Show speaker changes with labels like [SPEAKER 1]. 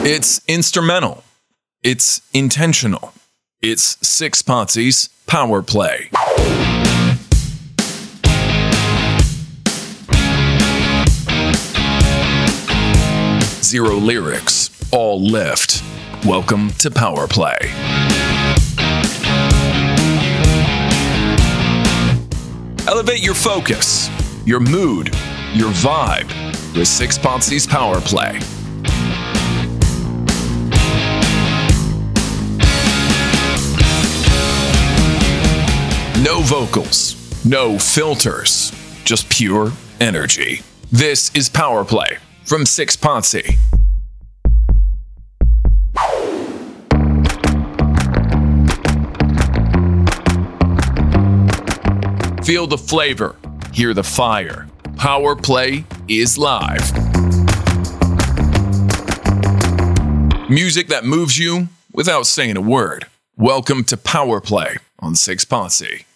[SPEAKER 1] It's instrumental. It's intentional. It's Six Potsy's Power Play. Zero lyrics, all lift. Welcome to Power Play. Elevate your focus, your mood, your vibe with Six Potsy's Power Play. No vocals, no filters, just pure energy. This is Power Play from Six Potsy. Feel the flavor, hear the fire. Power Play is live. Music that moves you without saying a word. Welcome to Power Play on Six Potsy.